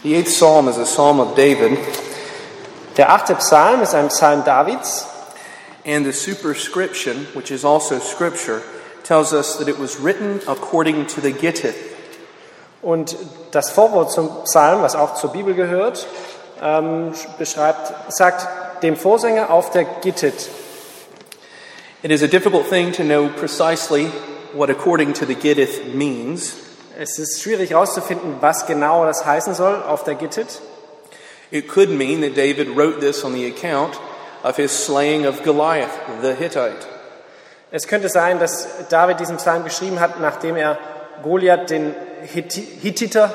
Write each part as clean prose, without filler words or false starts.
The 8th Psalm is a psalm of David, Der 8. Psalm ist ein Psalm Davids and the superscription, which is also scripture, tells us that it was written according to the Gittith. und das Vorwort zum Psalm, was auch zur Bibel gehört, sagt dem Vorsänger auf der Gittith. It is a difficult thing to know precisely what according to the Gittith means. Es ist schwierig herauszufinden, was genau das heißen soll auf der Gittith. It could mean that David wrote this on the account of his slaying of Goliath, the Hittite. Es könnte sein, dass David diesen Psalm geschrieben hat, nachdem er Goliath, den Hittiter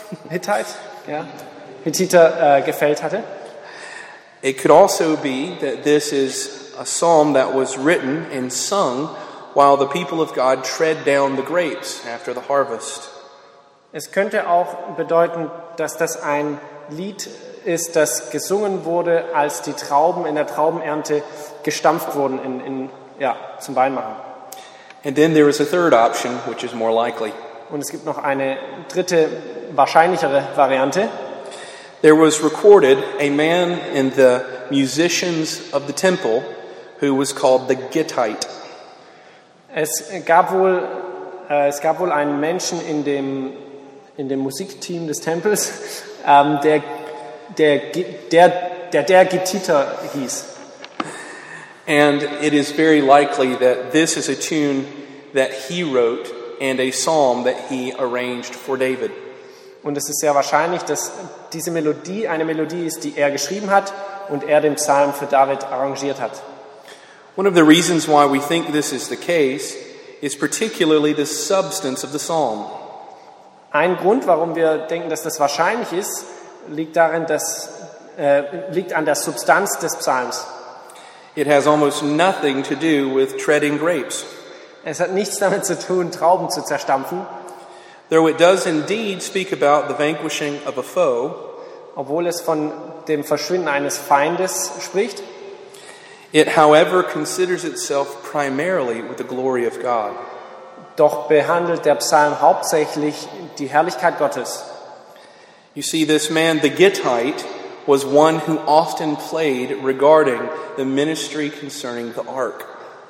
gefällt hatte. It could also be that this is a psalm that was written and sung while the people of God tread down the grapes after the harvest. Es könnte auch bedeuten, dass das ein Lied ist, das gesungen wurde, als die Trauben in der Traubenernte gestampft wurden zum Weinmachen. And then there is a third option, which is more likely. Und es gibt noch eine dritte, wahrscheinlichere Variante. There was recorded a man in the musicians of the temple who was called the Gittite. Es gab wohl einen Menschen in dem Musikteam des Tempels, der Gittiter hieß. And it is very likely that this is a tune that he wrote and a psalm that he arranged for David. Und es ist sehr wahrscheinlich, dass diese Melodie eine Melodie ist, die er geschrieben hat und er den Psalm für David arrangiert hat. One of the reasons why we think this is the case is particularly the substance of the psalm. Ein Grund, warum wir denken, dass das wahrscheinlich ist, liegt an der Substanz des Psalms. It has almost nothing to do with treading grapes. Es hat nichts damit zu tun, Trauben zu zerstampfen, Though it does indeed speak about the vanquishing of a foe, obwohl es von dem Verschwinden eines Feindes spricht. it, however, considers itself primarily with the glory of God. Doch behandelt der Psalm hauptsächlich die Herrlichkeit Gottes. You see, this man, the Gittite, was one who often played regarding the ministry concerning the ark.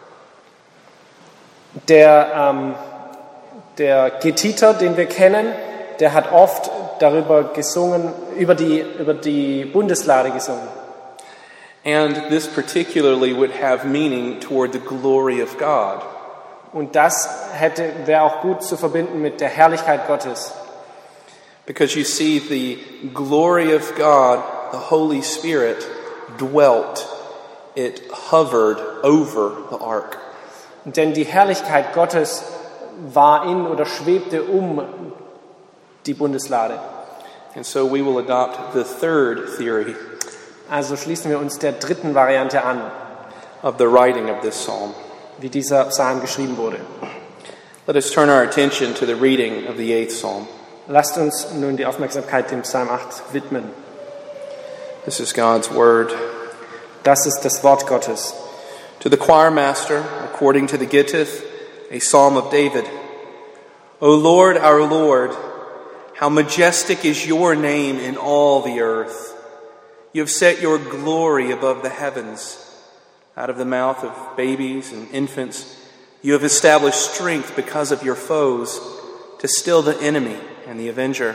Der Gittiter, den wir kennen, der hat oft darüber gesungen, über die Bundeslade gesungen. And this particularly would have meaning toward the glory of God. Und das wäre auch gut zu verbinden mit der Herrlichkeit Gottes. Because you see, the glory of God, the Holy Spirit, dwelt. It hovered over the ark. Denn die Herrlichkeit Gottes war in oder schwebte um die Bundeslade. And so we will adopt the third theory Also schließen wir uns der dritten Variante an, of the writing of this psalm. wie dieser Psalm geschrieben wurde. Let us turn our attention to the reading of the 8th psalm. Lasst uns nun die Aufmerksamkeit dem Psalm 8 widmen. This is God's word. Das ist das Wort Gottes. To the choir master, according to the Gittith, a psalm of David. O Lord, our Lord, how majestic is your name in all the earth. You have set your glory above the heavens. Out of the mouth of babies and infants, you have established strength because of your foes, to still the enemy and the avenger.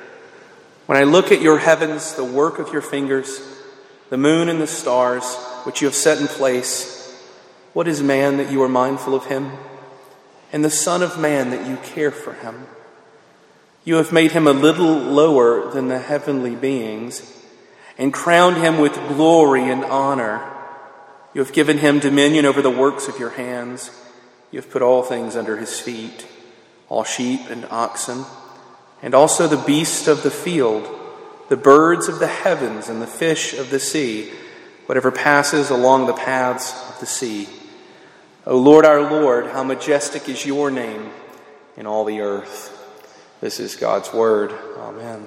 When I look at your heavens, the work of your fingers, the moon and the stars, which you have set in place, what is man that you are mindful of him? And the Son of Man that you care for him? You have made him a little lower than the heavenly beings, and crowned him with glory and honor. You have given him dominion over the works of your hands. You have put all things under his feet, all sheep and oxen, and also the beasts of the field, the birds of the heavens and the fish of the sea, whatever passes along the paths of the sea. O Lord, our Lord, how majestic is your name in all the earth. This is God's word. Amen.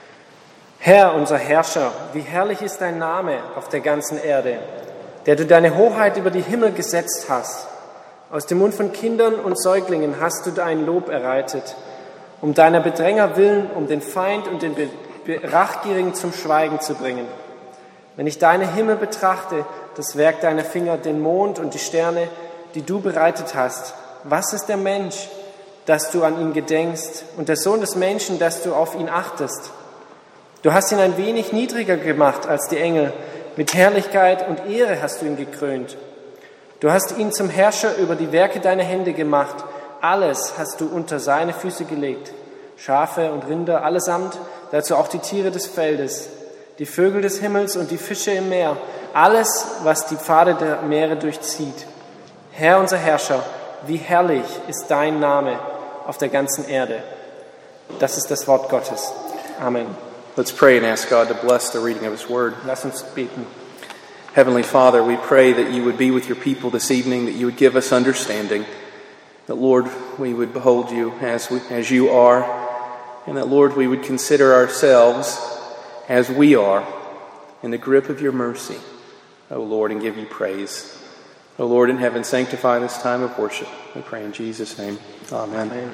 Herr, unser Herrscher, wie herrlich ist dein Name auf der ganzen Erde, der du deine Hoheit über die Himmel gesetzt hast. Aus dem Mund von Kindern und Säuglingen hast du dein Lob erreitet. Um deiner Bedränger willen, um den Feind und den Rachgierigen zum Schweigen zu bringen. Wenn ich deine Himmel betrachte, das Werk deiner Finger, den Mond und die Sterne, die du bereitet hast, was ist der Mensch, dass du an ihn gedenkst, und der Sohn des Menschen, dass du auf ihn achtest? Du hast ihn ein wenig niedriger gemacht als die Engel, mit Herrlichkeit und Ehre hast du ihn gekrönt. Du hast ihn zum Herrscher über die Werke deiner Hände gemacht, alles hast du unter seine Füße gelegt. Schafe und Rinder allesamt, dazu auch die Tiere des Feldes, die Vögel des Himmels und die Fische im Meer, alles, was die Pfade der Meere durchzieht. Herr, unser Herrscher, wie herrlich ist dein Name auf der ganzen Erde. Das ist das Wort Gottes. Amen. Let's pray and ask God to bless the reading of His Word. Lass uns beten. Heavenly Father, we pray that you would be with your people this evening, that you would give us understanding, that, Lord, we would behold you as you are, and that, Lord, we would consider ourselves as we are in the grip of your mercy, O Lord, and give you praise. O Lord in heaven, sanctify this time of worship. We pray in Jesus' name. Amen. Amen.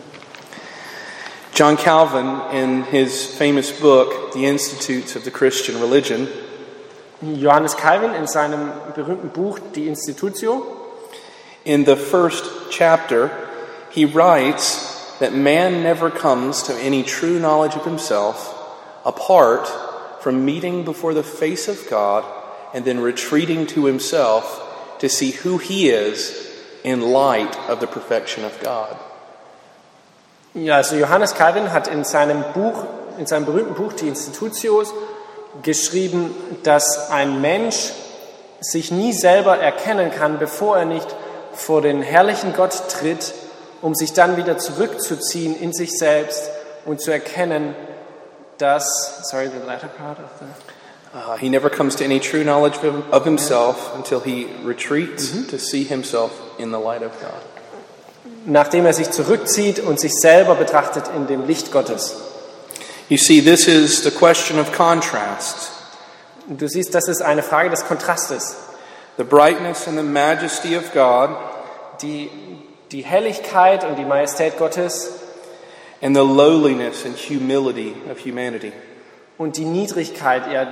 John Calvin, in his famous book, The Institutes of the Christian Religion, Johannes Calvin in seinem berühmten Buch Die Institutio, in the first chapter, he writes that man never comes to any true knowledge of himself apart from meeting before the face of God and then retreating to himself to see who he is in light of the perfection of God. Ja, also Johannes Calvin hat in seinem berühmten Buch Die Institutios geschrieben, dass ein Mensch sich nie selber erkennen kann, bevor er nicht vor den herrlichen Gott tritt, um sich dann wieder zurückzuziehen in sich selbst und zu erkennen, dass, the latter part of the... He never comes to any true knowledge of himself until he retreats to see himself in the light of God. Nachdem er sich zurückzieht und sich selber betrachtet in dem Licht Gottes. You see, this is the question of contrast. Du siehst, das ist eine Frage des Kontrastes. The brightness and the majesty of God, die Helligkeit und die Majestät Gottes, and the lowliness and humility of humanity. Und die Niedrigkeit, ja,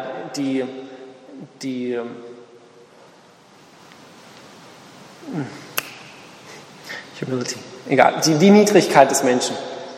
Humility. Egal, die Niedrigkeit des Menschen.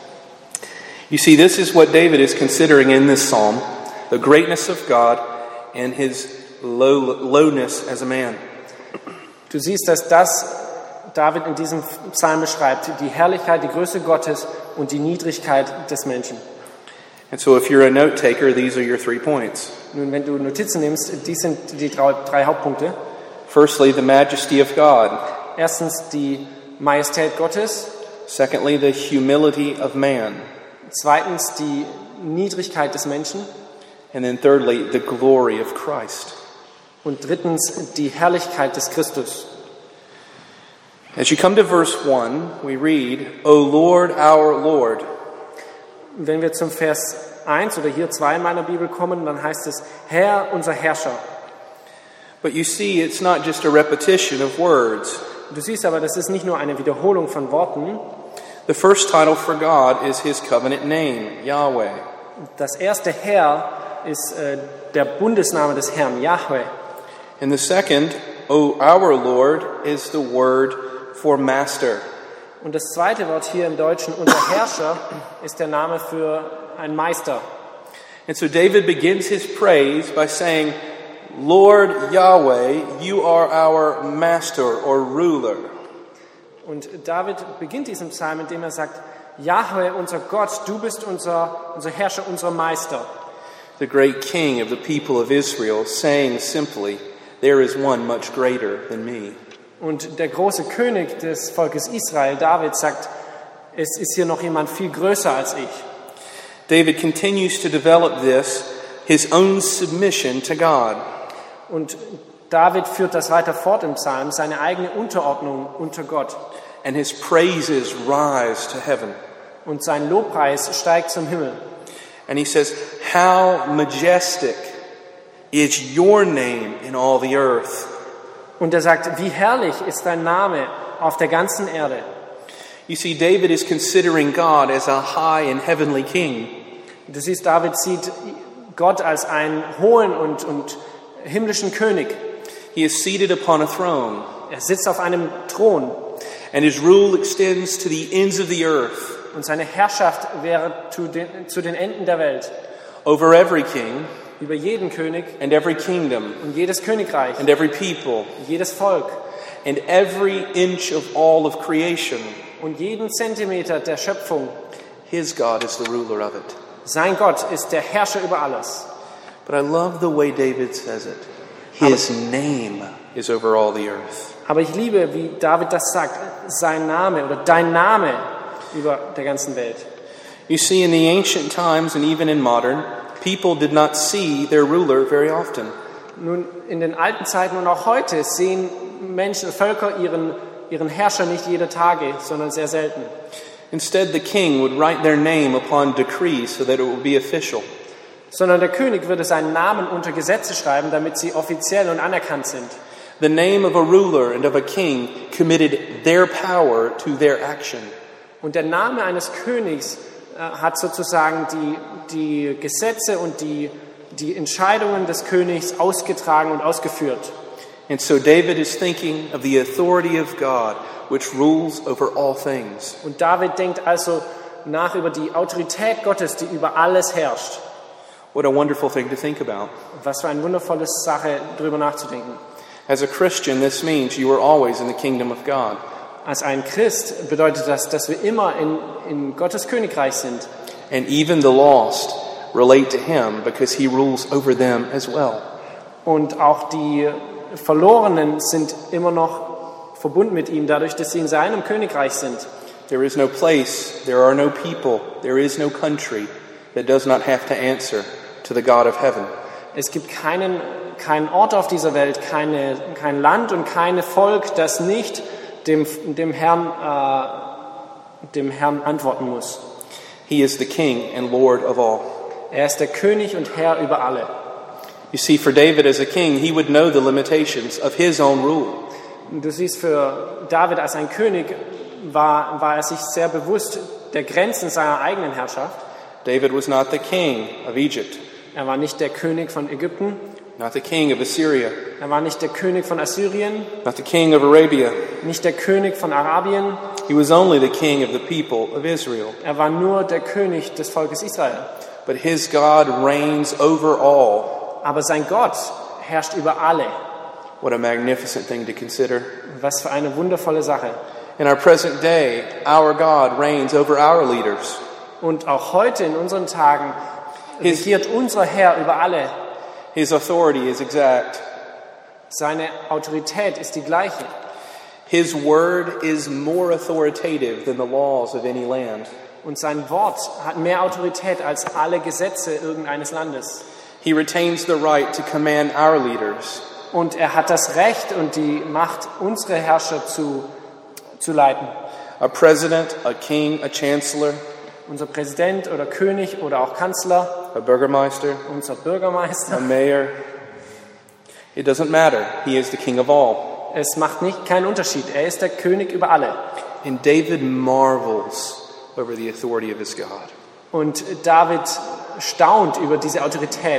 You see, this is what David is considering in this psalm, the greatness of God and his lowness as a man. Du siehst, dass das David in diesem Psalm beschreibt, die Herrlichkeit, die Größe Gottes und die Niedrigkeit des Menschen. And so if you're a note taker, these are your 3 points. Nun, wenn du Notizen nimmst, dies sind die drei Hauptpunkte. Firstly, the majesty of God. Erstens die Majestät Gottes. Secondly, the humility of man. Zweitens die Niedrigkeit des Menschen. And then thirdly, the glory of Christ. Und drittens die Herrlichkeit des Christus. As you come to verse 1, we read, O Lord, our Lord. Wenn wir zum Vers 1 oder hier 2 in meiner Bibel kommen, dann heißt es, Herr, unser Herrscher. But you see, it's not just a repetition of words. Du siehst aber, das ist nicht nur eine Wiederholung von Worten. The first title for God is his covenant name, Yahweh. Das erste Herr ist der Bundesname des Herrn, Yahweh. And the second, O our Lord, is the word for master. Und das zweite Wort hier im Deutschen, unser Herrscher, ist der Name für einen Meister. And so David begins his praise by saying, Lord Yahweh, you are our master or ruler. Und David beginnt diesen Psalm, indem er sagt, Yahweh, unser Gott, du bist unser Herrscher, unser Meister. The great king of the people of Israel, saying simply, there is one much greater than me. Und der große König des Volkes Israel, David, sagt, es ist hier noch jemand viel größer als ich. David continues to develop his own submission to God. Und David führt das weiter fort im Psalm, seine eigene Unterordnung unter Gott. And his praises rise to heaven. Und sein Lobpreis steigt zum Himmel. And he says, how majestic is your name in all the earth. Und er sagt, wie herrlich ist dein Name auf der ganzen Erde. You see, David is considering God as a high and heavenly king. Du siehst, David sieht Gott als einen hohen und himmlischen König. He is seated upon a throne, Er sitzt auf einem Thron and his rule extends to the ends of the earth, und seine Herrschaft wäre zu den Enden der Welt. over every king Über jeden König and every kingdom und jedes Königreich, and every people jedes Volk and every inch of all of creation. und jeden Zentimeter der Schöpfung. His God is the ruler of it. Sein Gott ist der Herrscher über alles. But I love the way David says it. His name is over all the earth. Aber ich liebe, wie David das sagt, sein Name oder dein Name über der ganzen Welt. You see, in the ancient times and even in modern, people did not see their ruler very often. Nun, in den alten Zeiten und auch heute sehen Menschen, Völker ihren Herrscher nicht jede Tage, sondern sehr selten. Instead, the king would write their name upon decrees so that it would be official. Sondern der König würde seinen Namen unter Gesetze schreiben, damit sie offiziell und anerkannt sind. The name of a ruler and of a king committed their power to their action. Und der Name eines Königs hat sozusagen die Gesetze und die Entscheidungen des Königs ausgetragen und ausgeführt. And so David is thinking of the authority of God, which rules over all things. Und David denkt also nach über die Autorität Gottes, die über alles herrscht. What a wonderful thing to think about. Was für eine wundervolle Sache, darüber nachzudenken. As a Christian, this means you are always in the kingdom of God. Als ein Christ bedeutet das, dass wir immer in Gottes Königreich sind. And even the lost relate to him because he rules over them as well. Und auch die Verlorenen sind immer noch verbunden mit ihm, dadurch, dass sie in seinem Königreich sind. There is no place, there are no people, there is no country that does not have to answer to the God of heaven. Es gibt keinen Ort auf dieser Welt, kein Land und kein Volk, das nicht dem Herrn antworten muss. He is the King and Lord of all. Er ist der König und Herr über alle. You see, for David as a king, he would know the limitations of his own rule. Du siehst, für David als ein König war er sich sehr bewusst der Grenzen seiner eigenen Herrschaft. David was not the king of Egypt, Er war nicht der König von Ägypten. not the king of Assyria, Er war nicht der König von Assyrien, not the king of Arabia. nicht der König von Arabien. He was only the king of the people of Israel. Er war nur der König des Volkes Israel. But his God reigns over all. Aber sein Gott herrscht über alle. What a magnificent thing to consider. Was für eine wundervolle Sache. In our present day, our God reigns over our leaders. Und auch heute in unseren Tagen regiert unser Herr über alle. His authority is exact. Seine Autorität ist die gleiche. His word is more authoritative than the laws of any land. Und sein Wort hat mehr Autorität als alle Gesetze irgendeines Landes. He retains the right to command our leaders. Und er hat das Recht und die Macht, unsere Herrscher zu leiten. A president, a king, a chancellor, Unser Präsident oder König oder auch Kanzler, a burgermeister, unser a Bürgermeister. mayor. It doesn't matter. He is the king of all. Es macht keinen Unterschied. Er ist der König über alle. And David marvels over the authority of his God. Und David staunt über diese Autorität.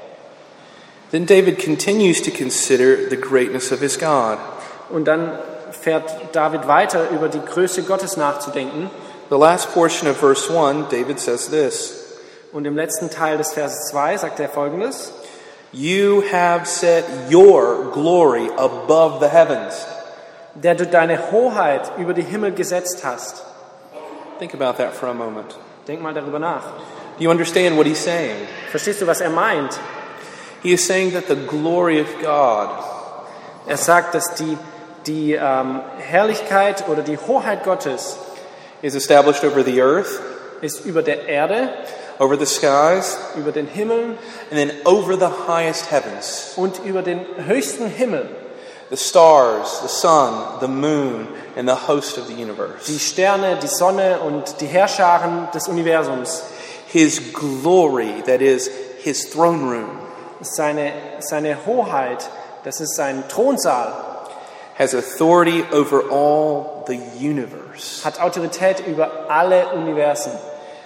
Then David continues to consider the greatness of his God. Und dann fährt David weiter, über die Größe Gottes nachzudenken. The last portion of verse 1, David says this: Und im letzten Teil des Verses 2 sagt er Folgendes: You have set your glory above the heavens. Der du deine Hoheit über die Himmel gesetzt hast. Think about that for a moment. Denk mal darüber nach. Do you understand what he's saying? Verstehst du, was er meint? He is saying that the glory of God Er sagt, dass die Herrlichkeit oder die Hoheit Gottes is established over the earth, ist über der Erde, over the skies, über den Himmel and then over the highest heavens. und über den höchsten Himmel. The stars, the sun, the moon, and the host of the universe. Die Sterne, die Sonne und die Heerscharen des Universums. His glory, that is, his throne room, Seine Hoheit, das ist sein Thronsaal, has authority over all the universe. hat Autorität über alle Universen.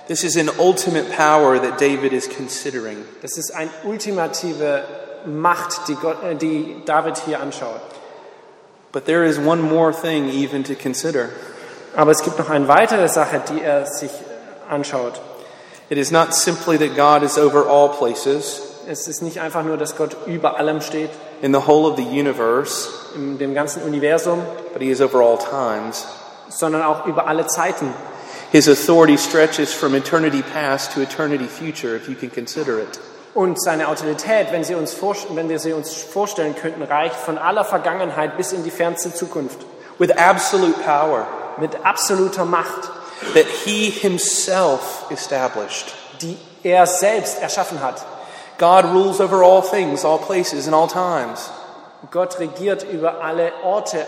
This is an ultimate power that David is considering. Das ist eine ultimative Macht, die David hier anschaut. But there is one more thing even to consider. Aber es gibt noch eine weitere Sache, die er sich anschaut. It is not simply that God is over all places, Es ist nicht einfach nur, dass Gott über allem steht, in the whole of the universe, in dem ganzen Universum, but he is over all times. sondern auch über alle Zeiten. His authority stretches from eternity past to eternity future, if you can consider it. Und seine Autorität, wenn wir sie uns vorstellen könnten, reicht von aller Vergangenheit bis in die fernste Zukunft. With absolute power Mit absoluter Macht, that he himself established. die er selbst erschaffen hat. God rules over all things, all places, and all times. Gott regiert über alle Orte,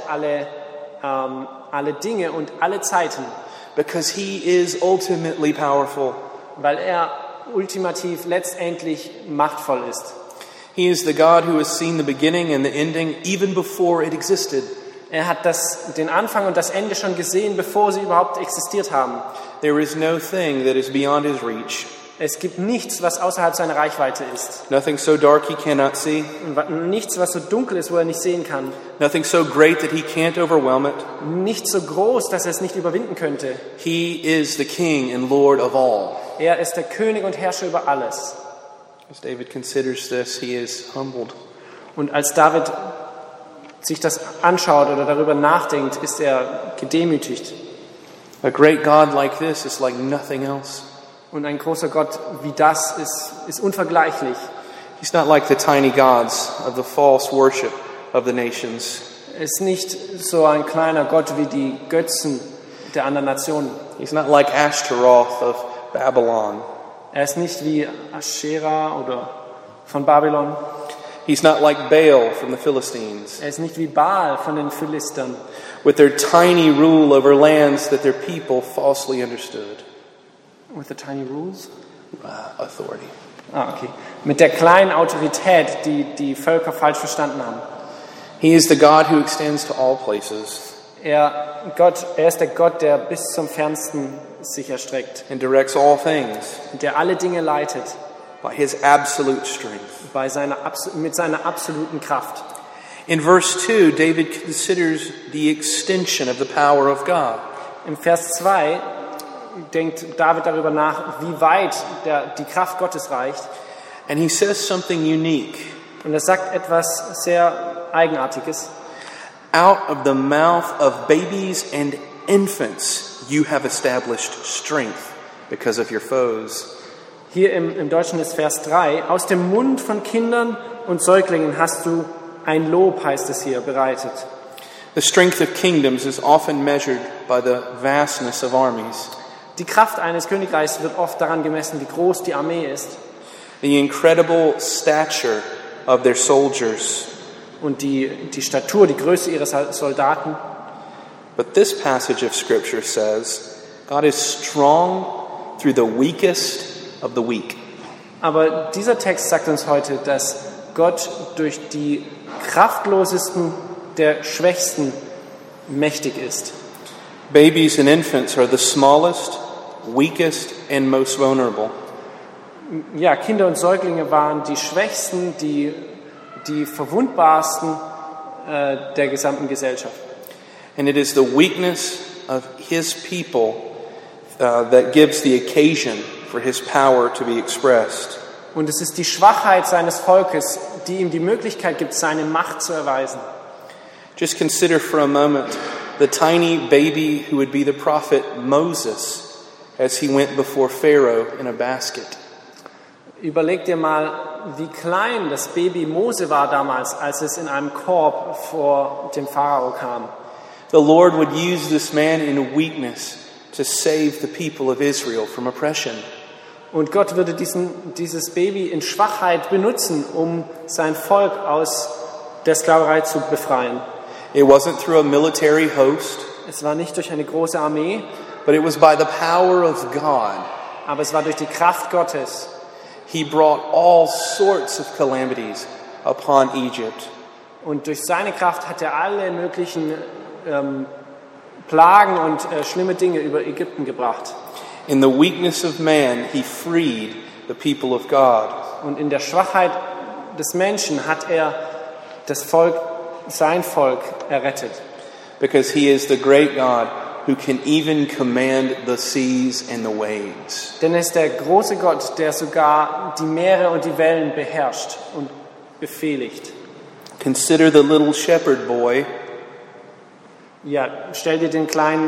alle Dinge und alle Zeiten, Because he is ultimately powerful. weil er ultimativ letztendlich machtvoll ist. He is the God who has seen the beginning and the ending even before it existed. Er hat den Anfang und das Ende schon gesehen, bevor sie überhaupt existiert haben. There is no thing that is beyond his reach. Es gibt nichts, was außerhalb seiner Reichweite ist. Nothing so dark he cannot see. Nichts, was so dunkel ist, wo er nicht sehen kann. Nothing so great that he can't overwhelm it. Nichts so groß, dass er es nicht überwinden könnte. He is the King and Lord of all. Er ist der König und Herrscher über alles. As David considers this, he is humbled. Und als David sich das anschaut oder darüber nachdenkt, ist er gedemütigt. A great God like this is like nothing else. Und ein großer Gott wie das ist unvergleichlich. He's not like the tiny gods of the false worship of the nations. Er ist nicht so ein kleiner Gott wie die Götzen der anderen Nationen. He's not like Ashtaroth of Babylon. Er ist nicht wie Aschera oder von Babylon. He's not like Baal from the Philistines, Er ist nicht wie Baal von den Philistern, with their tiny rule over lands that their people falsely understood. with the tiny rules. Authority. Okay. Mit der kleinen Autorität, die die Völker falsch verstanden haben. He is the God who extends to all places Er ist der Gott, der bis zum Fernsten sich erstreckt, and directs all things der alle Dinge leitet, by his absolute strength. mit seiner absoluten Kraft. In verse 2, David considers the extension of the power of God. Im Vers 2 denkt David darüber nach, wie weit die Kraft Gottes reicht. And he says something unique. Und er sagt etwas sehr Eigenartiges. Out of the mouth of babies and infants you have established strength because of your foes. Hier im Deutschen ist Vers 3. Aus dem Mund von Kindern und Säuglingen hast du ein Lob, heißt es hier, bereitet. The strength of kingdoms is often measured by the vastness of armies. Die Kraft eines Königreichs wird oft daran gemessen, wie groß die Armee ist. The incredible stature of their soldiers. Und die Statur, die Größe ihrer Soldaten. But this passage of Scripture says, God is strong through the weakest of the weak. Aber dieser Text sagt uns heute, dass Gott durch die kraftlosesten der Schwächsten mächtig ist. Babies and infants are the smallest, weakest, and most vulnerable. Ja, Kinder und Säuglinge waren die Schwächsten, die verwundbarsten der gesamten Gesellschaft. And it is the weakness of his people that gives the occasion for his power to be expressed. Und es ist die Schwachheit seines Volkes, die ihm die Möglichkeit gibt, seine Macht zu erweisen. Just consider for a moment the tiny baby who would be the prophet Moses as he went before Pharaoh in a basket. Überleg dir mal, wie klein das Baby Mose war damals, als es in einem Korb vor dem Pharao kam. The Lord would use this man in weakness to save the people of Israel from oppression. Und Gott würde dieses Baby in Schwachheit benutzen, um sein Volk aus der Sklaverei zu befreien. It wasn't through a military host, Es war nicht durch eine große Armee, but it was by the power of God. aber es war durch die Kraft Gottes. He brought all sorts of calamities upon Egypt. Und durch seine Kraft hat er alle möglichen Plagen und schlimme Dinge über Ägypten gebracht. In the weakness of man, he freed the people of God. Und in der Schwachheit des Menschen hat er das Volk, sein Volk, errettet. Because he is the great God who can even command the seas and the waves. Denn er ist der große Gott, der sogar die Meere und die Wellen beherrscht und befehligt. Consider the little shepherd boy Ja, stell dir den kleinen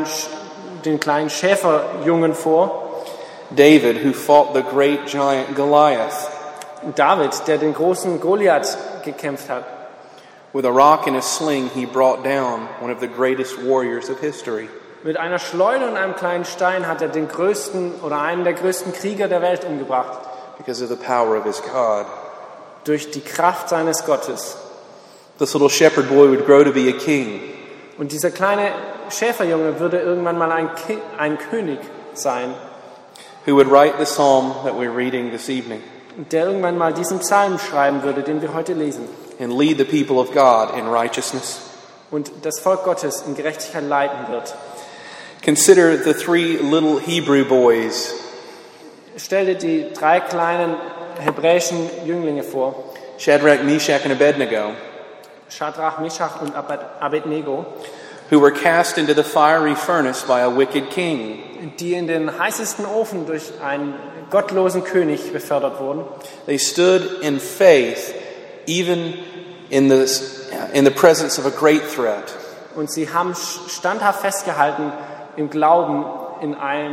Schäferjungen vor, David, who fought the great giant Goliath. David, der den großen Goliath gekämpft hat. With a rock and a sling, he brought down one of the greatest warriors of history. Mit einer Schleuder und einem kleinen Stein hat er den größten oder einen der größten Krieger der Welt umgebracht. Because of the power of his God. Durch die Kraft seines Gottes. This little shepherd boy would grow to be a king. Und dieser kleine Schäferjunge würde irgendwann mal ein König sein, Who would write the psalm that we're reading this evening. der irgendwann mal diesen Psalm schreiben würde, den wir heute lesen. And lead the people of God in righteousness. Und das Volk Gottes in Gerechtigkeit leiten wird. Consider the 3 little Hebrew boys. Stell dir die 3 kleinen hebräischen Jünglinge vor. Shadrach, Meshach, and Abednego. Schadrach, Meshach und Abednego, Who were cast into the fiery furnace by a wicked king. die in den heißesten Ofen durch einen gottlosen König befördert wurden. They stood in faith even in the presence of a great threat. Und sie haben standhaft festgehalten im Glauben in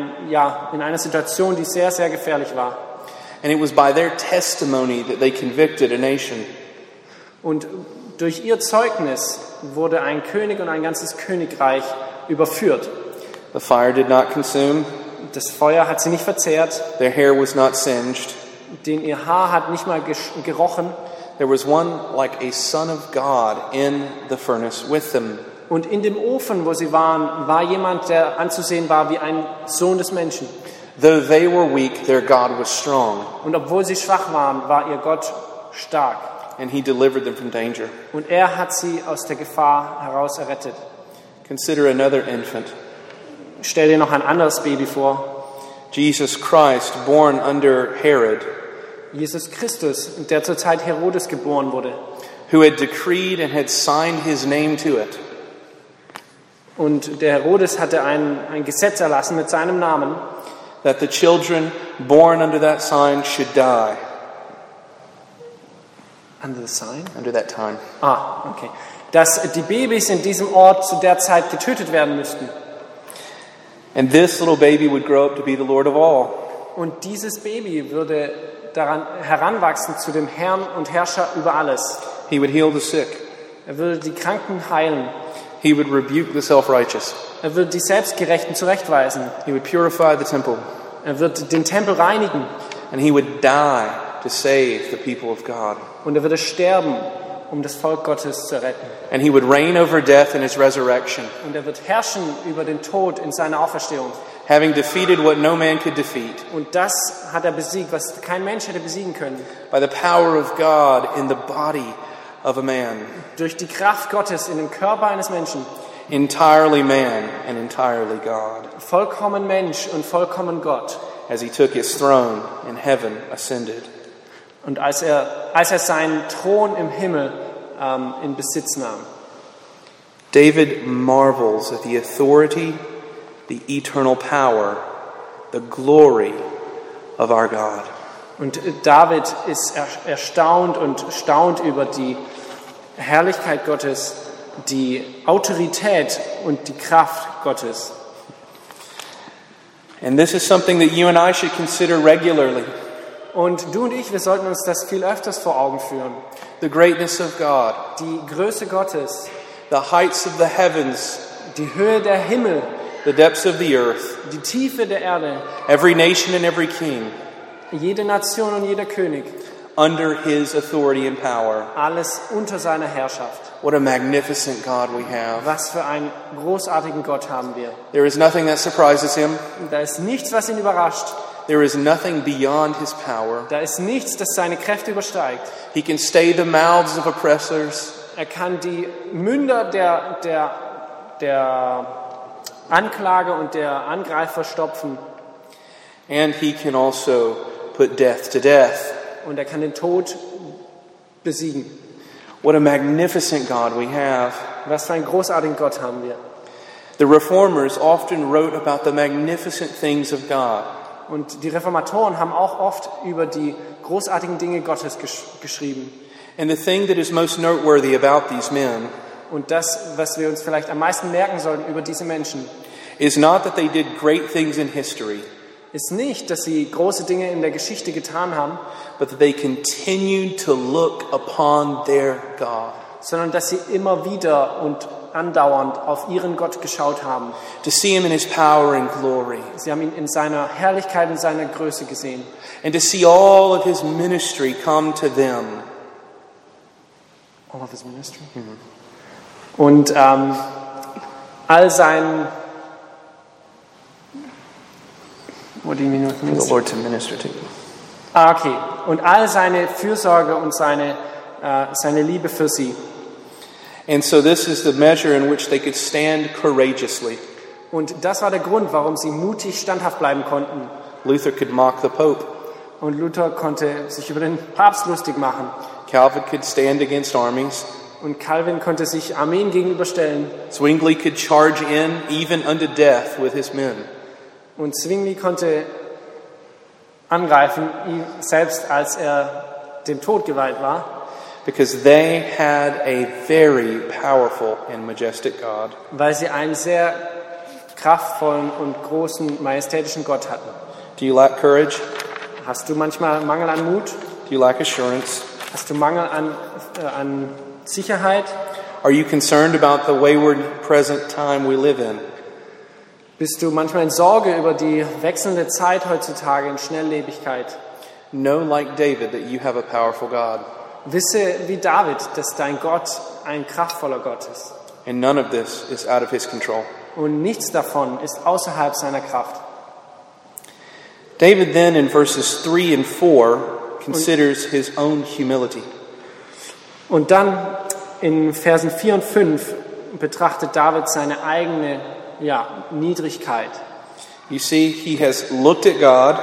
einer Situation, die sehr, sehr gefährlich war. And it was by their testimony that they convicted a nation. Und durch ihr Zeugnis wurde ein König und ein ganzes Königreich überführt. The fire did not consume. Das Feuer hat sie nicht verzehrt, Their hair was not singed. ihr Haar hat nicht mal gerochen. There was one like a son of God in the furnace with them. Und in dem Ofen, wo sie waren, war jemand, der anzusehen war wie ein Sohn des Menschen. Though they were weak, their God was strong, Und obwohl sie schwach waren, war ihr Gott stark. and he delivered them from danger. Und er hat sie aus der Gefahr heraus errettet. Consider another infant, Stell dir noch ein anderes Baby vor. Jesus Christ, born under Herod, Jesus Christus, der zur Zeit Herodes geboren wurde. who had decreed and had signed his name to it. Und der Herodes hatte ein Gesetz erlassen mit seinem Namen, That the children born under that sign should die. under the sign? Under that time. Okay. Dass die Babys in diesem Ort zu der Zeit getötet werden müssten. And this little baby would grow up to be the Lord of all. Und dieses Baby würde daran heranwachsen zu dem Herrn und Herrscher über alles. He would heal the sick. Er würde die Kranken heilen. He would rebuke the self-righteous. Er würde die Selbstgerechten zurechtweisen. He would purify the temple. Er wird den Tempel reinigen. And he would die to save the people of God. Und er würde sterben, um das Volk Gottes zu retten. And he would reign over death in his resurrection, Und er wird herrschen über den Tod in seiner Auferstehung. having defeated what no man could defeat, Und das hat er besiegt, was kein Mensch hätte besiegen können. by the power of God in the body of a man, Durch die Kraft Gottes in dem Körper eines Menschen. entirely man and entirely God, Vollkommen Mensch und vollkommen Gott. as he took his throne in heaven ascended. Und als er seinen Thron im Himmel in Besitz nahm. David marvels at the authority, the eternal power, the glory of our God. Und David ist erstaunt und staunt über die Herrlichkeit Gottes, die Autorität und die Kraft Gottes. And this is something that you and I should consider regularly. Und du und ich, wir sollten uns das viel öfters vor Augen führen. The greatness of God, Die Größe Gottes, the heights of the heavens, die Höhe der Himmel, the depths of the earth, die Tiefe der Erde, every nation and every king, jede Nation und jeder König, under his authority and power. alles unter seiner Herrschaft. What a magnificent God we have. Was für einen großartigen Gott haben wir. There is nothing that surprises him. Da ist nichts, was ihn überrascht. There is nothing beyond his power. Da ist nichts, das seine Kräfte übersteigt. He can stay the mouths of oppressors. Er kann die Münder der Anklage und der Angreifer stopfen. And he can also put death to death. Und er kann den Tod besiegen. What a magnificent God we have. Was für einen großartigen Gott haben wir. The Reformers often wrote about the magnificent things of God. Und die Reformatoren haben auch oft über die großartigen Dinge Gottes geschrieben. And the thing that is most noteworthy about these men Und das, was wir uns vielleicht am meisten merken sollten über diese Menschen, is not that they did great things in history, ist nicht, dass sie große Dinge in der Geschichte getan haben, but that they continued to look upon their God, sondern dass sie immer wieder und andauernd auf ihren Gott geschaut haben. to see him in his power and glory, Sie haben ihn in seiner Herrlichkeit und seiner Größe gesehen. and to see all of his ministry come to them. All of his ministry. Und all sein... What do you mean with For the ministry? Lord to minister to you. Okay. Und all seine Fürsorge und seine Liebe für sie. And so this is the measure in which they could stand courageously. Und das war der Grund, warum sie mutig standhaft bleiben konnten. Luther could mock the Pope. Und Luther konnte sich über den Papst lustig machen. Calvin could stand against armies. Und Calvin konnte sich Armeen gegenüberstellen. Zwingli could charge in even unto death with his men. Und Zwingli konnte angreifen, selbst als er dem Tod geweiht war. Because they had a very powerful and majestic God. Weil sie einen sehr kraftvollen und großen, majestätischen Gott hatten. Do you lack courage? Hast du manchmal Mangel an Mut? Do you lack assurance? Hast du Mangel an Sicherheit? Are you concerned about the wayward present time we live in? Bist du manchmal in Sorge über die wechselnde Zeit heutzutage in Schnelllebigkeit? Know, like David, that you have a powerful God. Wisse wie David, dass dein Gott ein kraftvoller Gott ist. And none of this is out of his control. Und nichts davon ist außerhalb seiner Kraft. David then in verses 3 and 4 considers his own humility. Und dann in Versen 4 und 5 betrachtet David seine eigene Niedrigkeit. You see, he has looked at God,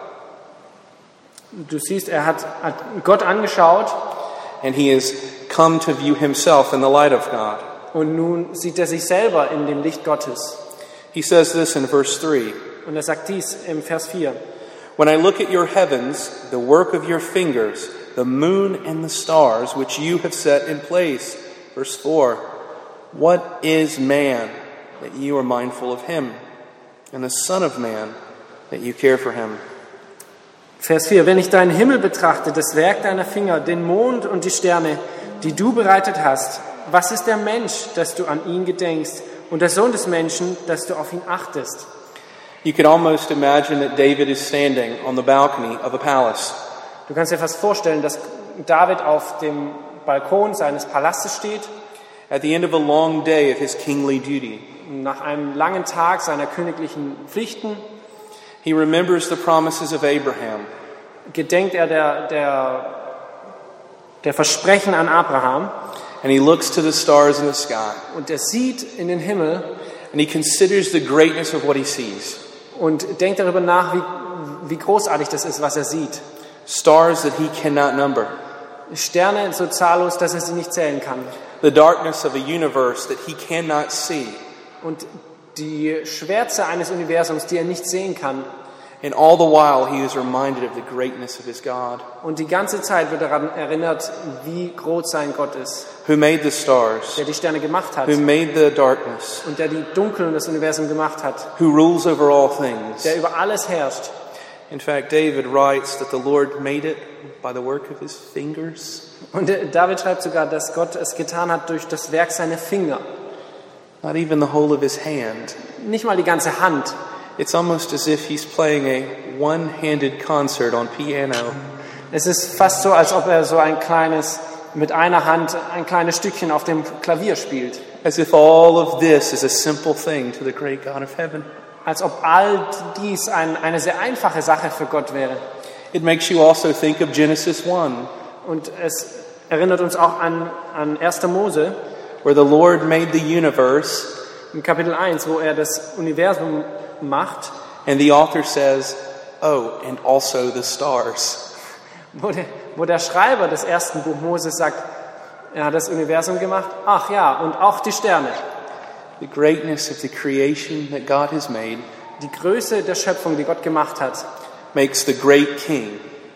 Du siehst, er hat Gott angeschaut and he has come to view himself in the light of God. und nun sieht er sich selber in dem Licht Gottes. He says this in verse 3. Und er sagt dies im Vers 4. When I look at your heavens, the work of your fingers, the moon and the stars, which you have set in place. Verse 4. What is man that you are mindful of him, and the Son of Man that you care for him? Vers 4. Wenn ich deinen Himmel betrachte, das Werk deiner Finger, den Mond und die Sterne, die du bereitet hast, was ist der Mensch, dass du an ihn gedenkst, und der Sohn des Menschen, dass du auf ihn achtest? You could almost imagine that David is standing on the balcony of a palace. Du kannst dir fast vorstellen, dass David auf dem Balkon seines Palastes steht, At the end of a long day of his kingly duty, nach einem langen Tag seiner königlichen Pflichten. he remembers the promises of Abraham. Gedenkt er der Versprechen an Abraham, And he looks to the stars in the sky. und er sieht in den Himmel And he considers the greatness of what he sees. und denkt darüber nach, wie großartig das ist, was er sieht. Stars that he cannot number. Sterne so zahllos, dass er sie nicht zählen kann. The darkness of a universe that he cannot see. Und die Schwärze eines Universums, die er nicht sehen kann. And all the while he is reminded of the greatness of his God. Und die ganze Zeit wird daran erinnert, wie groß sein Gott ist, Who made the stars. der die Sterne gemacht hat Who made the darkness. und der die Dunkel und das Universum gemacht hat, Who rules over all things. der über alles herrscht. In fact, David writes that the Lord made it by the work of his fingers. Und David schreibt sogar, dass Gott es getan hat durch das Werk seiner Finger. Not even the whole of his hand. Nicht mal die ganze Hand. It's almost as if he's playing a one-handed concert on piano. Es ist fast so, als ob er so mit einer Hand ein kleines Stückchen auf dem Klavier spielt. As if all of this is a simple thing to the great God of heaven. Als ob all dies eine sehr einfache Sache für Gott wäre. It makes you also think of Genesis 1, Und es erinnert uns auch an 1. Mose, where the Lord made the universe, im Kapitel 1, wo er das Universum macht. and the author says, oh, and also the stars. Wo der Schreiber des ersten Buch Mose sagt, er hat das Universum gemacht, ach ja, und auch die Sterne. The greatness of the creation that God has made Die Größe der Schöpfung, die Gott gemacht hat, makes the great king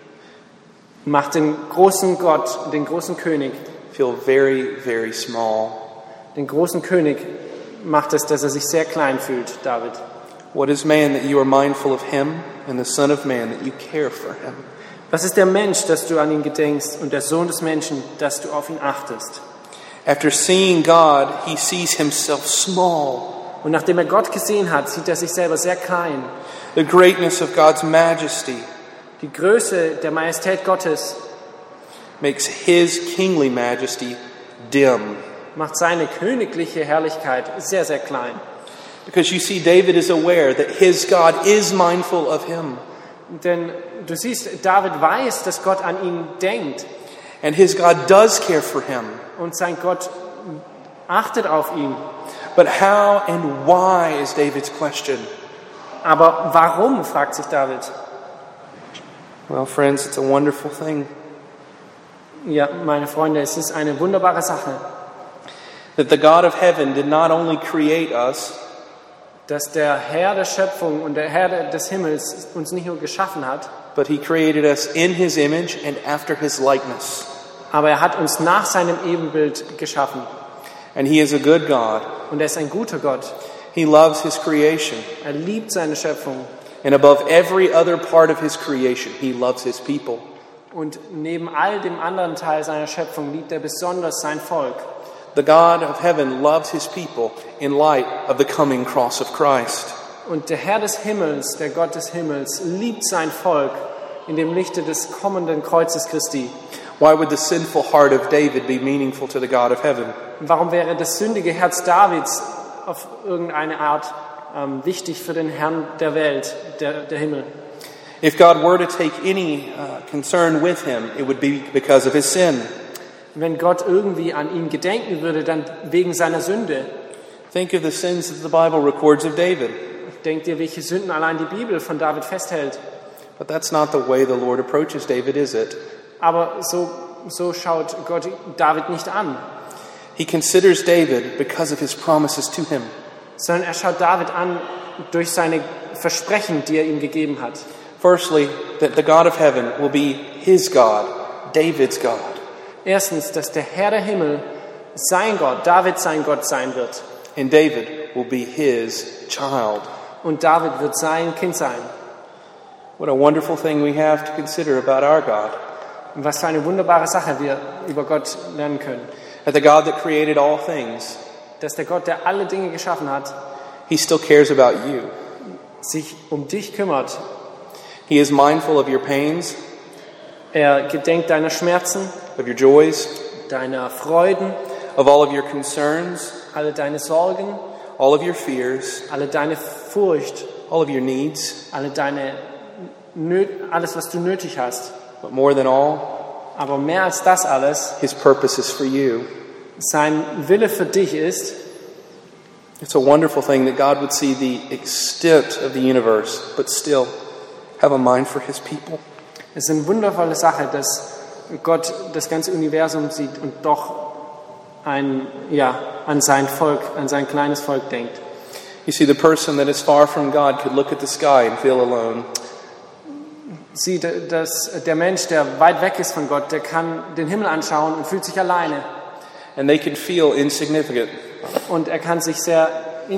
macht den großen Gott, den großen König, feel very, very small. den großen König macht es, dass er sich sehr klein fühlt, David. What is man that you are mindful of him, and the Son of Man that you care for him? Was ist der Mensch, dass du an ihn gedenkst, und der Sohn des Menschen, dass du auf ihn achtest? After seeing God, he sees himself small. Und nachdem er Gott gesehen hat, sieht er sich selber sehr klein. The greatness of God's majesty Die Größe der Majestät Gottes makes his kingly majesty dim. macht seine königliche Herrlichkeit sehr, sehr klein. Because you see, David is aware that his God is mindful of him. Denn du siehst, David weiß, dass Gott an ihn denkt. And his God does care for him. Und sein Gott achtet auf ihn. But how and why is David's question? Aber warum, fragt sich David. Well, friends, it's a wonderful thing Ja, meine Freunde, es ist eine wunderbare Sache, that the God of heaven did not only create us, dass der Herr der Schöpfung und der Herr des Himmels uns nicht nur geschaffen hat, but he created us in his image and after his likeness. aber er hat uns nach seinem Ebenbild geschaffen. And he is a good God. Und er ist ein guter Gott. He loves his creation. Er liebt seine Schöpfung. And above every other part of his creation, he loves his people. Und neben all dem anderen Teil seiner Schöpfung liebt er besonders sein Volk. The God of heaven loves his people in light of the coming cross of Christ. Und der Herr des Himmels, der Gott des Himmels, liebt sein Volk in dem Lichte des kommenden Kreuzes Christi. Why would the sinful heart of David be meaningful to the God of heaven? Warum wäre das sündige Herz Davids auf irgendeine Art wichtig für den Herrn der Welt, der Himmel? If God were to take any concern with him, it would be because of his sin. Wenn Gott irgendwie an ihn gedenken würde, dann wegen seiner Sünde. Think of the sins that the Bible records of David. Denkt ihr, welche Sünden allein die Bibel von David festhält? But that's not the way the Lord approaches David, is it? Aber so schaut Gott David nicht an, He considers David because of his promises to him. sondern er schaut David an durch seine Versprechen, die er ihm gegeben hat. Firstly, that the God of heaven will be his God, David's God. Erstens, dass der Herr der Himmel sein Gott, David sein Gott sein wird. And David will be his child. Und David wird sein Kind sein. What a wonderful thing we have to consider about our God. Und was für eine wunderbare Sache wir über Gott lernen können. That the God that created all things, Dass der Gott, der alle Dinge geschaffen hat, he still cares about you. sich um dich kümmert. He is mindful of your pains, Er gedenkt deiner Schmerzen, of your joys, deiner Freuden, of all of your concerns, alle deine Sorgen, all of your fears, alle deine Furcht, all of your needs, alle alles, was du nötig hast. but more than all, Aber mehr als das alles, his purpose is for you. sein Wille für dich ist, It's a wonderful thing that God would see the extent of the universe, but still have a mind for his people. es ist eine wundervolle Sache, dass Gott das ganze Universum sieht und doch an sein Volk, an sein kleines Volk denkt. You see, the person that is far from God could look at the sky and feel alone. Sieht, dass der Mensch, der weit weg ist von Gott, der kann den Himmel anschauen und fühlt sich alleine. And they can feel insignificant. Und er kann sich sehr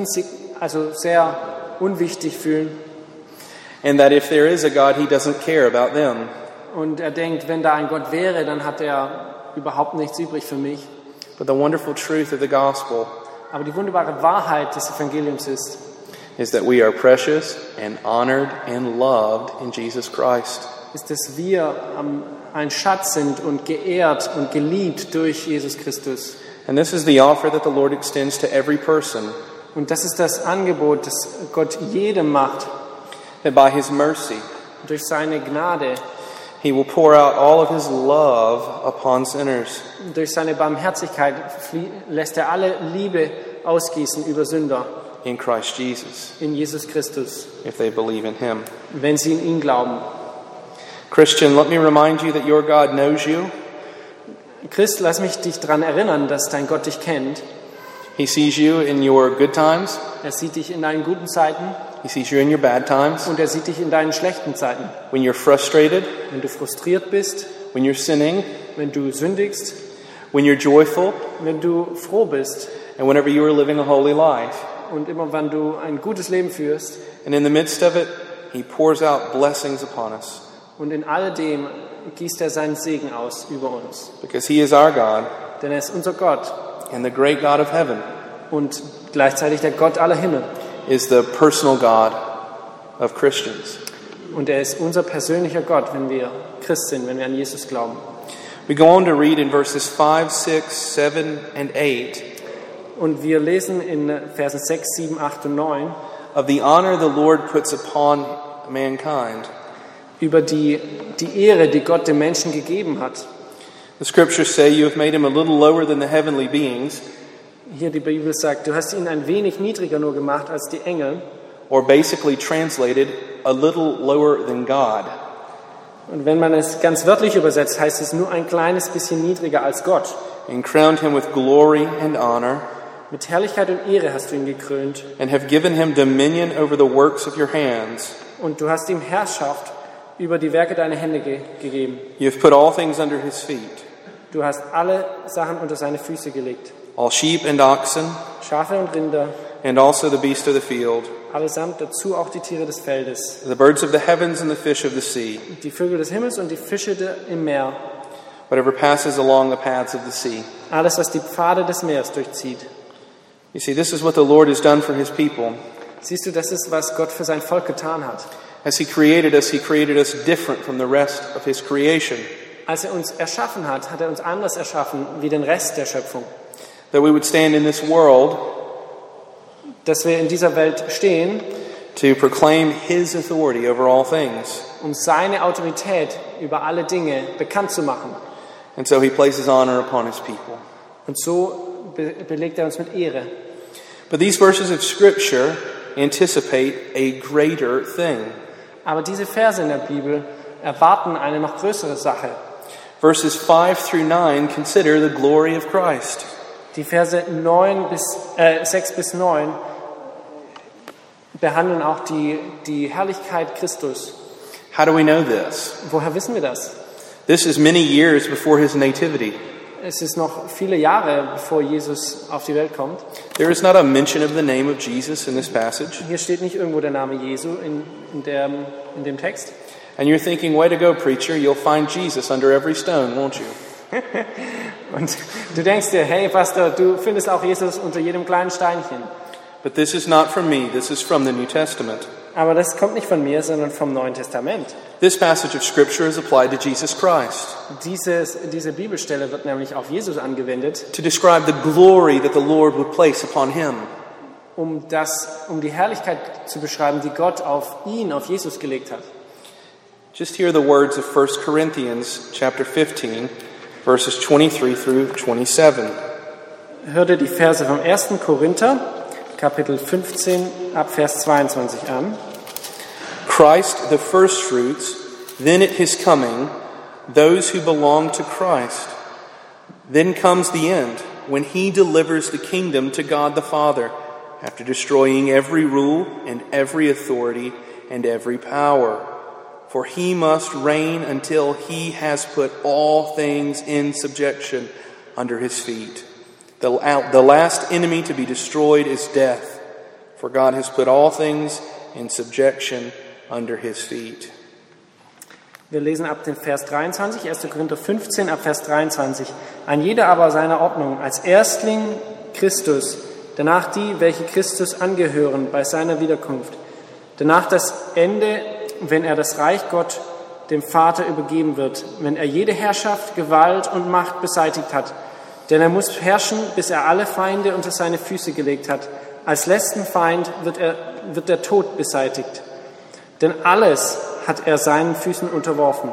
unwichtig fühlen. And that if there is a God, he doesn't care about them. Und er denkt, wenn da ein Gott wäre, dann hat er überhaupt nichts übrig für mich. But the wonderful truth of the gospel Aber die wunderbare Wahrheit des Evangeliums is that we are precious and honored and loved in Jesus Christ. ist, dass wir ein Schatz sind und geehrt und geliebt durch Jesus Christus. And this is the offer that the Lord extends to every person, Und das ist das Angebot, das Gott jedem macht, that by his mercy, durch seine Gnade, he will pour out all of his love upon sinners. durch seine Barmherzigkeit lässt er alle Liebe ausgießen über Sünder. in Christ Jesus, in Jesus Christus, if they believe in him. wenn sie in ihn glauben. Christian, let me remind you that your God knows you. Christ, lass mich dich daran erinnern, dass dein Gott dich kennt. He sees you in your good times. Er sieht dich in deinen guten Zeiten He sees you in your bad times. und er sieht dich in deinen schlechten Zeiten. When you're frustrated, Wenn du frustriert bist, when you're sinning, wenn du sündigst, when you're joyful, wenn du froh bist and whenever you are living a holy life. und immer wenn du ein gutes Leben führst. And in the midst of it, he pours out blessings upon us. Und in alledem gießt er seinen Segen aus über uns. Because he is our God Denn er ist unser Gott and the great God of heaven und gleichzeitig der Gott aller Himmel. is the personal God of Christians. Und er ist unser persönlicher Gott, wenn wir Christ sind, wenn wir an Jesus glauben. We go on to read in verses 5, 6, 7, and 8 Und wir lesen in Versen 6, 7, 8 und 9 of the honor the Lord puts upon mankind. über die Ehre, die Gott dem Menschen gegeben hat. The scriptures say you have made him a little lower than the heavenly beings, Hier die Bibel sagt, du hast ihn ein wenig niedriger nur gemacht als die Engel. or basically translated, a little lower than God. Und wenn man es ganz wörtlich übersetzt, heißt es nur ein kleines bisschen niedriger als Gott. And crowned him with glory and honor, Mit Herrlichkeit und Ehre hast du ihn gekrönt. and have given him dominion over the works of your hands. Und du hast ihm Herrschaft über die Werke deiner Hände gegeben. You have put all things under his feet, Du hast alle Sachen unter seine Füße gelegt. all sheep and oxen, Schafe und Rinder, and also the beasts of the field, allesamt, dazu auch die Tiere des Feldes. the birds of the heavens and the fish of the sea, Die Vögel des Himmels und die Fische im Meer. whatever passes along the paths of the sea. Alles, was die Pfade des Meeres durchzieht. You see, this is what the Lord has done for his people. Siehst du, das ist, was Gott für sein Volk getan hat. As he created us different from the rest of his creation, Als er uns erschaffen hat, hat er uns anders erschaffen wie den Rest der Schöpfung. that we would stand in this world Dass wir in dieser Welt stehen, to proclaim his authority over all things. um seine Autorität über alle Dinge bekannt zu machen. And so he places honor upon his people. Und so belegt er uns mit Ehre. But these verses of Scripture anticipate a greater thing. Aber diese Verse in der Bibel erwarten eine noch größere Sache. Verses 5 through 9 consider the glory of Christ. Die Verse 6 bis 9 behandeln auch die Herrlichkeit Christus. How do we know this? Woher wissen wir das? This is many years before his nativity. Es ist noch viele Jahre, bevor Jesus auf die Welt kommt. There is not a mention of the name of Jesus in this passage. Hier steht nicht irgendwo der Name Jesu in dem Text. And you're thinking, way to go, preacher, you'll find Jesus under every stone, won't you? Und du denkst dir, hey Pastor, du findest auch Jesus unter jedem kleinen Steinchen. But this is not from me, this is from the New Testament. Aber das kommt nicht von mir, sondern vom Neuen Testament. This passage of Scripture is applied to Jesus Christ Diese Bibelstelle wird nämlich auf Jesus angewendet, to describe the glory that the Lord would place upon him. um die Herrlichkeit zu beschreiben, die Gott auf Jesus gelegt hat. Just hear the words of 1 Corinthians chapter 15, verses 23 through 27. Hör dir die Verse vom 1. Korinther, Kapitel 15, ab Vers 22 an. Christ the firstfruits, then at his coming, those who belong to Christ. Then comes the end, when he delivers the kingdom to God the Father, after destroying every rule and every authority and every power. For he must reign until he has put all things in subjection under his feet. The last enemy to be destroyed is death, for God has put all things in subjection under his feet. Wir lesen ab dem Vers 23, 1. Korinther 15, ab Vers 23. Ein jeder aber seiner Ordnung, als Erstling Christus, danach die, welche Christus angehören bei seiner Wiederkunft. Danach das Ende, wenn er das Reich Gott dem Vater übergeben wird, wenn er jede Herrschaft, Gewalt und Macht beseitigt hat. Denn er muss herrschen, bis er alle Feinde unter seine Füße gelegt hat. Als letzten Feind wird der Tod beseitigt. Denn alles hat er seinen Füßen unterworfen.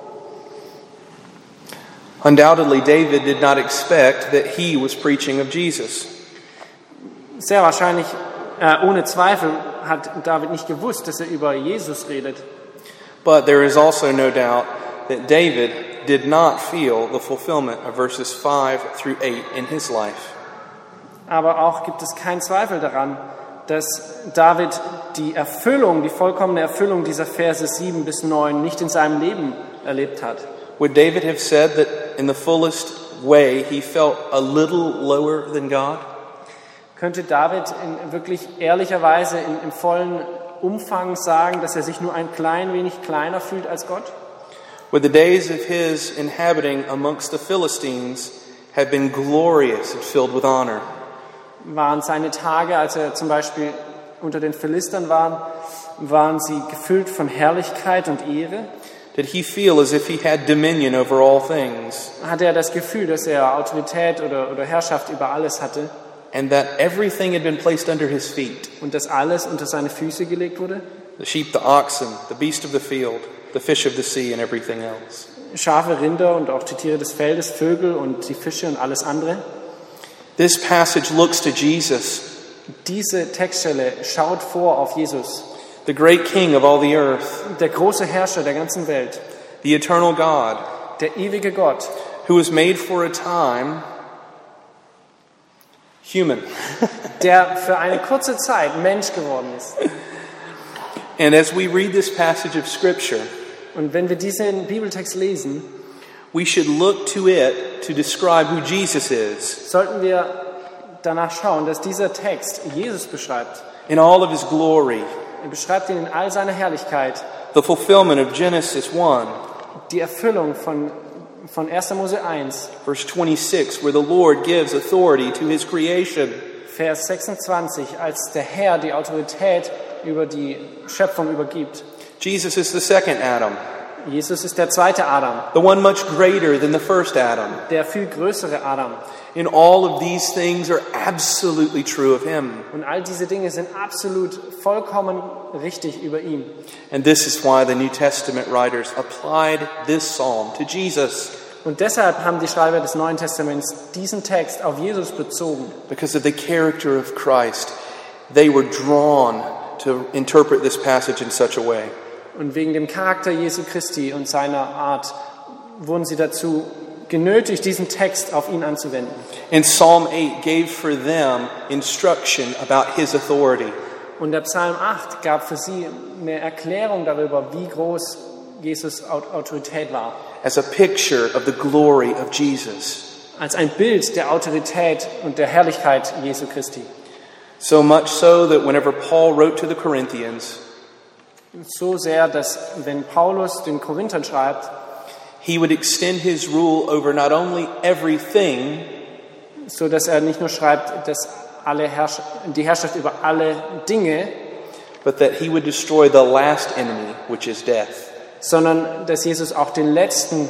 Undoubtedly, David did not expect that he was preaching of Jesus. Sehr wahrscheinlich Ohne Zweifel hat David nicht gewusst, dass er über Jesus redet. But there is also no doubt that David did not feel the fulfillment of verses 5 through 8 in his life. Aber auch gibt es keinen Zweifel daran, dass David die vollkommene Erfüllung dieser Verse 7 bis 9 nicht in seinem Leben erlebt hat. Would David have said that in the fullest way he felt a little lower than God? Könnte David in wirklich ehrlicher Weise im vollen Umfang sagen, dass er sich nur ein klein wenig kleiner fühlt als Gott? Would the days of his inhabiting amongst the Philistines have been glorious and filled with honor? Waren seine Tage, als er zum Beispiel unter den Philistern war, waren sie gefüllt von Herrlichkeit und Ehre? Did he feel as if he had dominion over all things? Hatte er das Gefühl, dass er Autorität oder Herrschaft über alles hatte? And that everything had been placed under his feet? Und dass alles unter seine Füße gelegt wurde? The sheep, the oxen, the beast of the field, the fish of the sea and everything else. Schafe, Rinder und auch die Tiere des Feldes, Vögel und die Fische und alles andere. This passage looks to Jesus, Diese Textstelle schaut vor auf Jesus, the great King of all the earth, der große Herrscher der ganzen Welt, the eternal God, der ewige Gott, who was made for a time human. der für eine kurze Zeit Mensch geworden ist. And as we read this passage of Scripture, Und wenn wir diesen Bibeltext lesen, we should look to it to describe who Jesus is sollten wir danach schauen, dass dieser Text Jesus beschreibt. in all of his glory, Er beschreibt ihn in all seiner Herrlichkeit, the fulfillment of Genesis 1, die Erfüllung von 1. Mose 1, verse 26, where the Lord gives authority to his creation. Vers 26, als der Herr die Autorität über die Schöpfung übergibt. Jesus is the second Adam, Jesus ist der zweite Adam, the one much greater than the first Adam. der viel größere Adam. And all of these things are absolutely true of him. Und all diese Dinge sind absolut vollkommen richtig über ihn. And this is why the New Testament writers applied this psalm to Jesus, Und deshalb haben die Schreiber des Neuen Testaments diesen Text auf Jesus bezogen. because of the character of Christ. They were drawn to interpret this passage in such a way. Und wegen dem Charakter Jesu Christi und seiner Art wurden sie dazu genötigt, diesen Text auf ihn anzuwenden. And Psalm 8 gave for them instruction about his authority. Und der Psalm 8 gab für sie eine Erklärung darüber, wie groß Jesus Autorität war. As a picture of the glory of Jesus. Als ein Bild der Autorität und der Herrlichkeit Jesu Christi. So much so that whenever Paul wrote to the Corinthians, So sehr, dass wenn Paulus den Korinthern schreibt, he would extend his rule over not only everything, so dass er nicht nur schreibt, dass die Herrschaft über alle Dinge, but that he would destroy the last enemy, which is death. sondern dass Jesus auch den letzten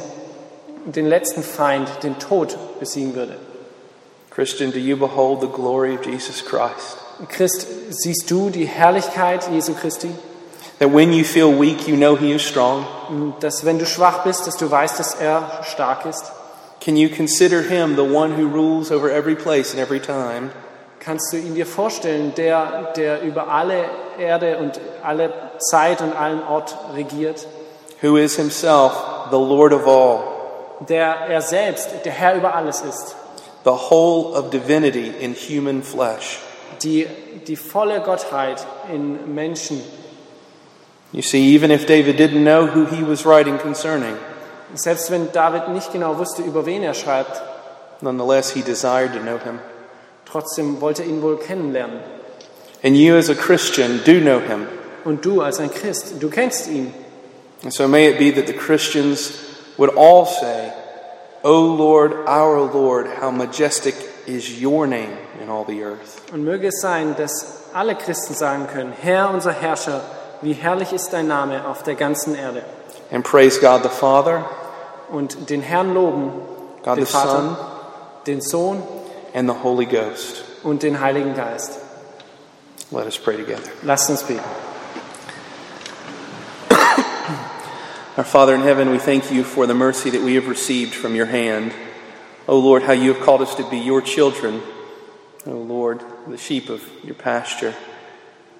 Feind, den Tod, besiegen würde. Christian, do you behold the glory of Jesus Christ? Christ, siehst du die Herrlichkeit Jesu Christi? That when you feel weak, you know he is strong? Dass wenn du schwach bist, dass du weißt, dass er stark ist? Can you consider him the one who rules over every place and every time? Kannst du ihn dir vorstellen, der über alle Erde und alle Zeit und allen Ort regiert? Who is himself the Lord of all, Der er selbst, der Herr über alles ist. the whole of divinity in human flesh. Die volle Gottheit in Menschen. You see, even if David didn't know who he was writing concerning, Selbst wenn David nicht genau wusste, über wen er schreibt, nonetheless he desired to know him. trotzdem wollte er ihn wohl kennenlernen. And you as a Christian do know him. Und du als ein Christ, du kennst ihn. And so may it be that the Christians would all say, O Lord, our Lord, how majestic is your name in all the earth. Und möge es sein, dass alle Christen sagen können, Herr, unser Herrscher, wie herrlich ist dein Name auf der ganzen Erde. And praise God the Father, Und den Herrn loben, God den the Son, Vater, den Sohn and the Holy Ghost. und den Heiligen Geist. Let us pray together. Lasst uns beten. Our Father in heaven, we thank you for the mercy that we have received from your hand. O Lord, how you have called us to be your children. O Lord, the sheep of your pasture.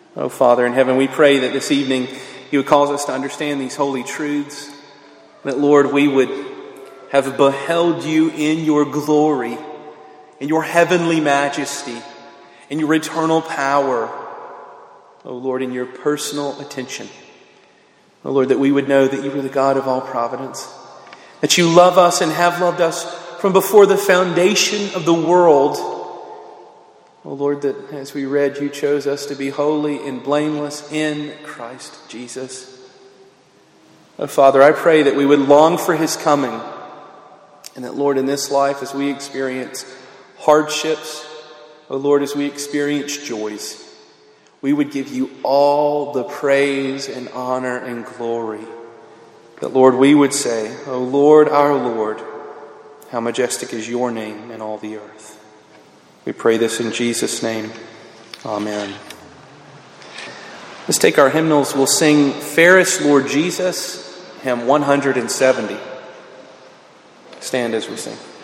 Oh, Father in heaven, we pray that this evening you would cause us to understand these holy truths, that, Lord, we would have beheld you in your glory, in your heavenly majesty, in your eternal power, oh, Lord, in your personal attention. Oh, Lord, that we would know that you are the God of all providence, that you love us and have loved us from before the foundation of the world. Oh, Lord, that as we read, you chose us to be holy and blameless in Christ Jesus. Oh, Father, I pray that we would long for his coming, and that, Lord, in this life, as we experience hardships, oh, Lord, as we experience joys, we would give you all the praise and honor and glory. That, Lord, we would say, O Lord, our Lord, how majestic is your name in all the earth. We pray this in Jesus' name. Amen. Let's take our hymnals. We'll sing Fairest Lord Jesus, hymn 170. Stand as we sing.